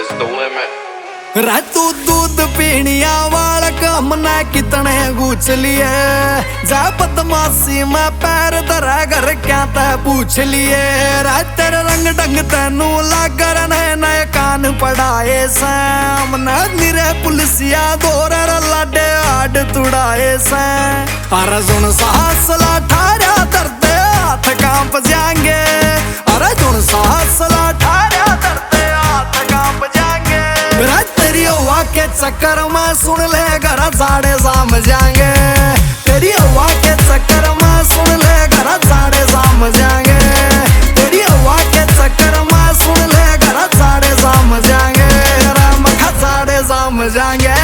is the limit. तू दूध पीनिया वाला कम ना कितने गुछ लिए जा बदमाशी में पैर धरा घर क्या तय पूछ लिए तेरे रंग ढंग तेनू लागर नए कान पढ़ाए सामने निरे पुलिसिया दौर लाडे आड तुड़ाए से अरे सुन सासला ठारा दर्दे हाथ कांप जाएंगे अरे सुन सासला ठारा दर्दे हाथ कांप जाएंगे तेरी हवा के चक्कर में सुन ले घर साढ़े शाम जाएंगे तेरी हवा के चक्कर में सुन ले घर साढ़े शाम जाएंगे तेरी हवा के चक्कर में सुन ले घर साढ़े शाम जाएंगे राम खा साढ़े शाम जाएंगे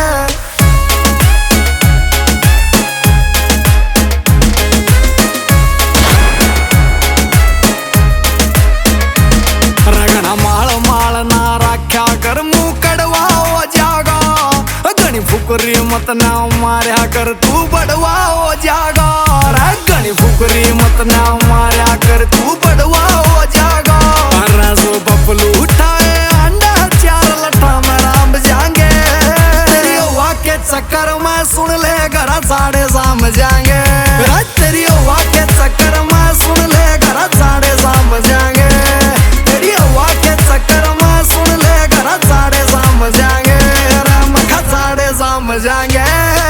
रगना माल माल ना रखा कर मुंह कड़वा हो जागा घनी फुकरी मत ना मारा कर तू बड़वा हो जागा घनी फुकरी मत ना मारा कर तू बड़वा हो जागा सो बबलू उठाए अंडा चार लठा में राम जाएंगे तेरी हवा के चक्कर में सुन ले घर साढ़े शाम जाएंगे तेरी हवा के चक्कर में सुन ले घर साढ़े शाम जाएंगे तेरी हवा के चक्कर में सुन ले घर साढ़े शाम जाएंगे राम खा साढ़े शाम जाएंगे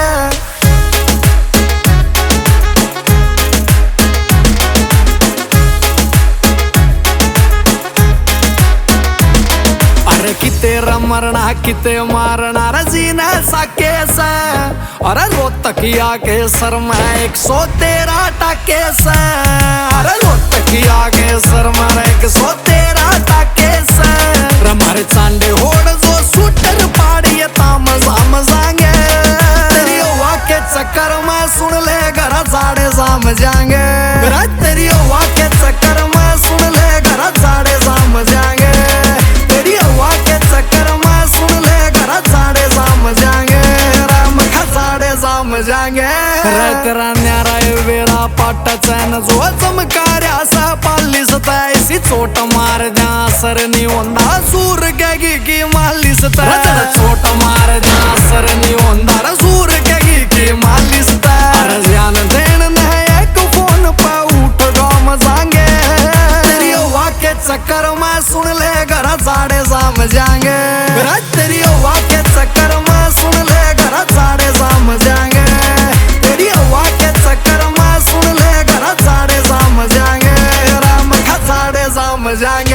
अरे किते मरना किते मारना रजीना साके से अरे रोहतकिया के सर में 113 टाके से अरे रोहतकिया के सर में 113 टाके से हमारे चांडे होड़ जो शूटर पाड़िए ताम शाम जाएंगे तेरी हवा के चक्कर में सुन ले घर साढ़े शाम जाएंगे तेरी हवा के चक्कर में सुन ले घर साढ़े शाम जाएंगे तेरी हवा के चक्कर में सुन ले घर साढ़े शाम जाएंगे राम खा साढ़े शाम जाएंगे तेरा न्यारा वेला पाटा चैन जो चमकार्या सा पालिस ऐसी चोट मार द्या सर नहीं होंदा सूर की मालिस चोट मार द्या सर नहीं होंदा सूर की मालिस ध्यान देन एक फोन पे उठ गाम जाएंगे तेरी हवा के चक्कर में सुन ले घर साढ़े शाम जाएंगे तेरी हवा के चक्कर में सुन ले घर साढ़े शाम जाएंगे तेरी हवा के चक्कर में सुन ले घर साढ़े शाम जाएंगे राम खा साढ़े शाम जाएंगे